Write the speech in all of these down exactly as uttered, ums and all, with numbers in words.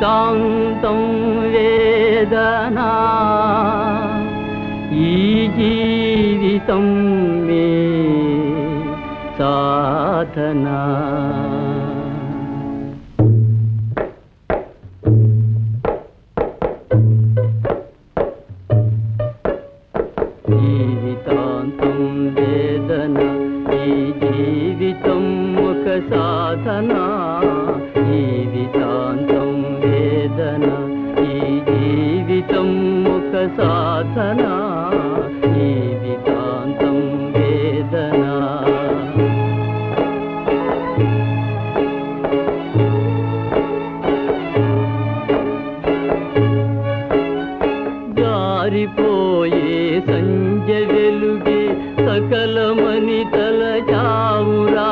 జీవితాంతం వేదనా ఈ జీవితం మే సాధనా జీవితాంతం వేదన ఈ జీవితం ఒక సాధనా జీవితాంతం వేదన ఈ జీవితం ఒక సాధనా జీవితాంతం వేదన జారిపోయే సంజ వెలుగే సకలమని తలచావురా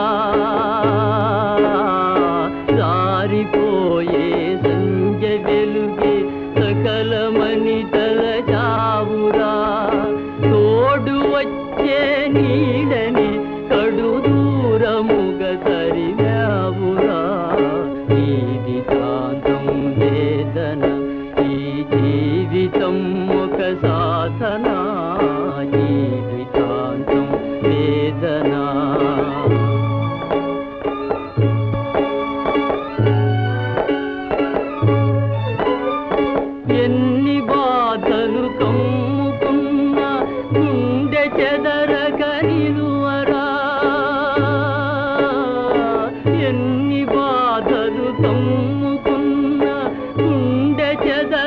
జారిపోయే సంజ వెలుగే సకలమని తలచావురా తోడు వచ్చే నీడని కడు దూరముగ తరివావురా జీవితాంతం వేదన ఈ జీవితం ఒక సాధనా జీవితాంతం వేదనా ఎన్ని బాధలు కమ్ముకున్న గుండె చెదరక నిలువరా ఎన్ని బాధలు కమ్ముకున్న గుండె చెదర